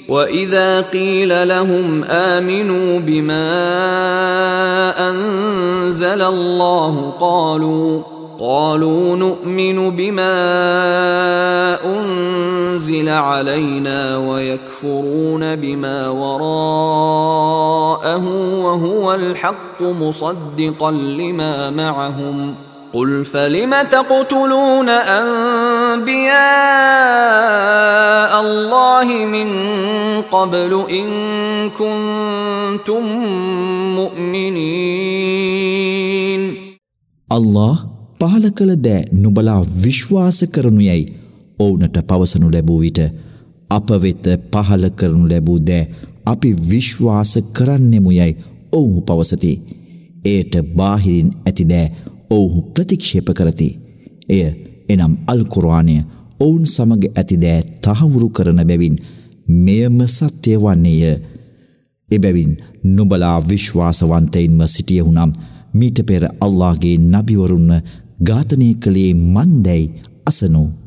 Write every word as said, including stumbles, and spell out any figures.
وإذا قيل لهم آمنوا بما أنزل الله قالوا قالوا نؤمن بما أنزل علينا ويكفرون بما وراءه وهو الحق مصدقا لما معهم قل فلم تقتلون أنبياء الله من قبل إن كنتم مؤمنين الله පහල කළ දෑ නුබලා විශ්වාස කරනු යයි ඔවුනට පවසනු ලැබූ විට අප වෙත පහල කරනු ලැබූ දෑ අපි විශ්වාස කරන්නෙමු යයි ඔවුහු පවසති. එයට බාහිරින් ඇති දෑ ඔවුහු ප්‍රතික්ෂේප කරති. එය එනම් අල් කුර්ආනය ඔවුන් සමග ඇති දෑ තහවුරු කරන බැවින් මෙයම සත්‍ය වන්නේය. එබැවින් නුබලා විශ්වාසවන්තයින්ම සිටියහු නම් මීට පෙර අල්ලාහ්ගේ නබිවරුන්ව ඝාතනය කළේ මන්දැයි අසනු.